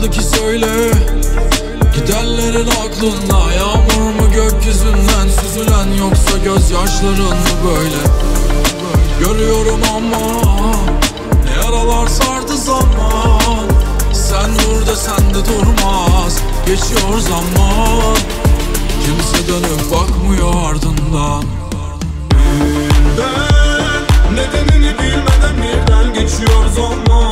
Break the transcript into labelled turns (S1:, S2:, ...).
S1: kaldı ki söyle? Gidenlerin aklında yağmur mu gökyüzünden süzülen, yoksa gözyaşların mı böyle? Görüyorum ama ne yaralar sardı zaman. Sen vur desen de durmaz, geçiyor zaman. Kimse dönüp bakmıyor ardından.
S2: Ben nedenini bilmeden birden geçiyor zaman.